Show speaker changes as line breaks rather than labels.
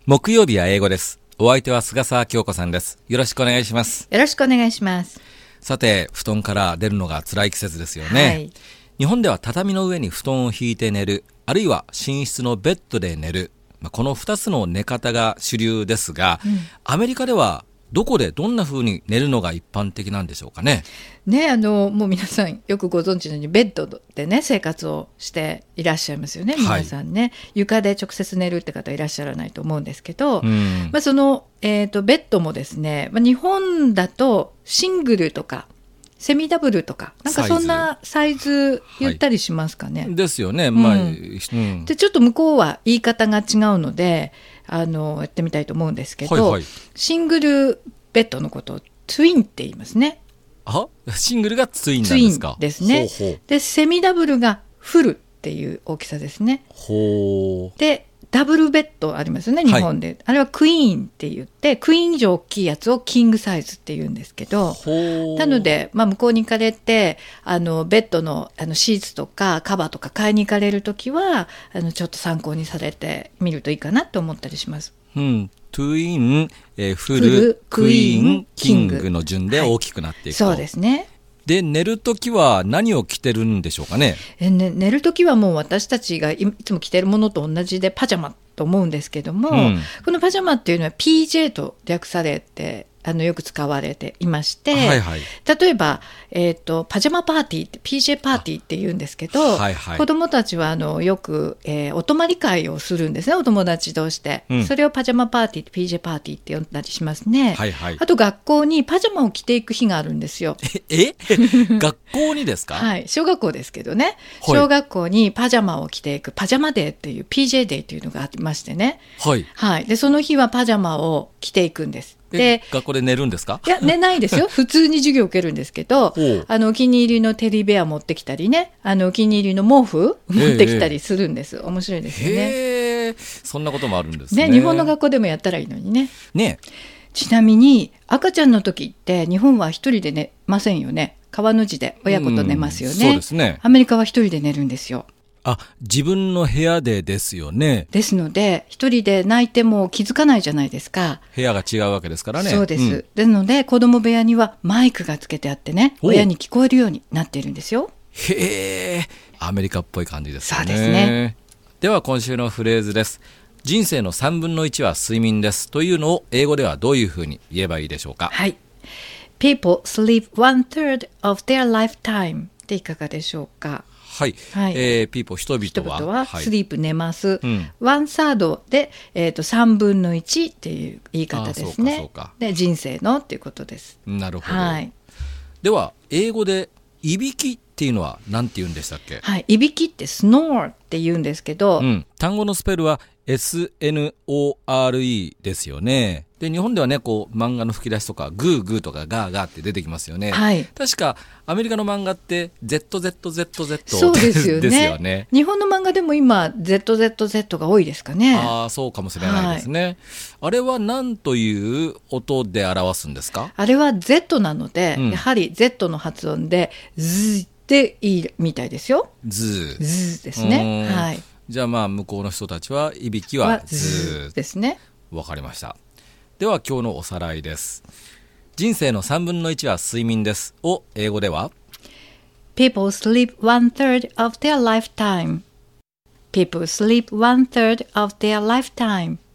木曜日は英語です。お相手は菅沢京子さんです。よろしくお願いします。
よろしくお願いします。
さて、布団から出るのが辛い季節ですよね、
はい、
日本では畳の上に布団を引いて寝る、あるいは寝室のベッドで寝る、この2つの寝方が主流ですが、アメリカではどこでどんな風に寝るのが一般的なんでしょうかね。
もう皆さんよくご存知のようにベッドでね生活をしていらっしゃいますよね、皆さんね、はい、床で直接寝るって方いらっしゃらないと思うんですけど、その、ベッドもですね、日本だとシングルとかセミダブルとかなんかそんなサイズ言ったりしますかね、
ですよね、
でちょっと向こうは言い方が違うのでやってみたいと思うんですけど、シングルベッドのことをツインって言いますね。
シングルがツインなんですか。
ツインですね。でセミダブルがフルっていう大きさですね。でダブルベッドありますよね、日本で、あれはクイーンって言って、クイーン以上大きいやつをキングサイズって言うんですけど、なので、向こうに行かれてベッドの、シーツとかカバーとか買いに行かれるときはちょっと参考にされてみるといいかなと思ったりします。
トゥイン、フル、クイーン、キングの順で大きくなっていくと、
そうですね。で
寝るときは何を着てるんでしょうかね。
寝るときはもう私たちがいつも着てるものと同じでパジャマと思うんですけども、このパジャマっていうのは PJ と略されてよく使われていまして、例えば、パジャマパーティーって PJ パーティーって言うんですけど、子どもたちはよく、お泊まり会をするんですね、お友達同士で、それをパジャマパーティー PJ パーティーって呼んだりしますね、あと学校にパジャマを着ていく日があるんですよ。
学校にですか？
はい、小学校ですけどね、小学校にパジャマを着ていくパジャマデーっていう PJ デーっていうのがありましてね、でその日はパジャマを着ていくんです。で
学校で寝るんですか？
いや寝ないですよ普通に授業を受けるんですけどお気に入りのテディベア持ってきたりね、お気に入りの毛布持ってきたりするんです、面白いですよね。
そんなこともあるんですね。
日本の学校でもやったらいいのにね。ちなみに赤ちゃんの時って日本は一人で寝ませんよね。川の字で親子と寝ますよね。
そうですね。
アメリカは一人で寝るんですよ。
自分の部屋でですよね。
ですので一人で泣いても気づかないじゃないですか。
部屋が違うわけですからね。
そうです、ですので子供部屋にはマイクがつけてあってね、親に聞こえるようになっているんですよ。
アメリカっぽい感じですね。
そうですね。
では今週のフレーズです。人生の3分の1は睡眠ですというのを英語ではどういうふうに言えばいいでしょうか。
People sleep 1/3 of their lifetime っていかがでしょうか。
people 人々は
スリープ寝ます、ワンサードで、3分の1っていう言い方ですね。で人生のっていうことです。
なるほど、では英語でいびきっていうのは何て言うんでしたっけ？
いびきって snore って言うんですけど、
単語のスペルは SNORE ですよね。で日本ではね漫画の吹き出しとかグーグーとかガーガーって出てきますよね、確かアメリカの漫画って ZZZZ
そうですよね。
ですよね。
日本の漫画でも今 ZZZ が多いですかね。
そうかもしれないですね、あれは何という音で表すんですか？
あれは Z なので、やはり Z の発音でズっていいみたいですよ。ズですね。
じゃあ向こうの人たちはいびきはズ
ですね。
わかりました。では今日のおさらいです。人生の3分の1は睡眠ですを英語では
People sleep 1/3 of their lifetime. People sleep 1/3 of their lifetime.